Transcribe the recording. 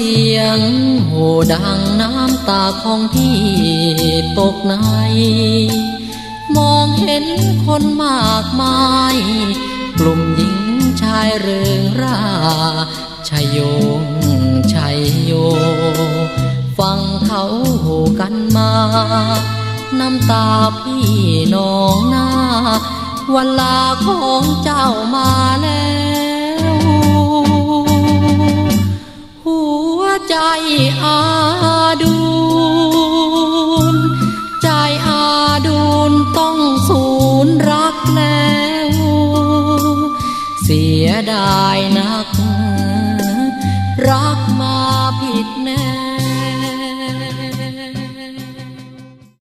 สียงโห่ดังน้ำตาของพี่ตกในมองเห็นคนมากมายกลุ่มหญิงชายเริงร่าชัยโยงชัยโยฟังเขาโห่กันมาน้ำตาพี่นองหน้าวันลาของเจ้ามาแล้วหัวใจอาดูนใจอาดูนต้องสูญรักแล้วเสียดายนักรัก